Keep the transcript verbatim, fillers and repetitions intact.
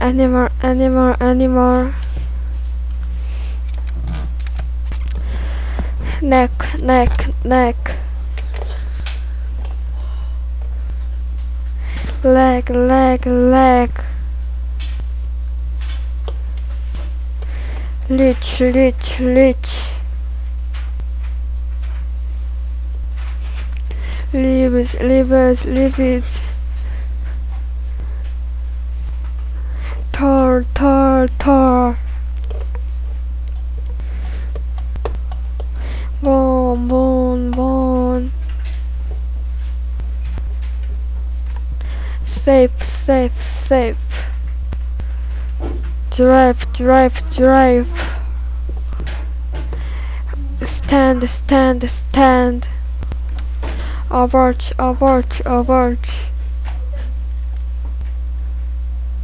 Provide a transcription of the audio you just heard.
Animal, animal, animal. Neck, neck, neck. Leg, leg, leg. Leech, leech, leech. Leaves, leaves, leaves. Tor, tor, tor. Bone, bone, bone. Safe, safe, safe. Drive, drive, drive. Stand, stand, stand. Avert, avert, avert.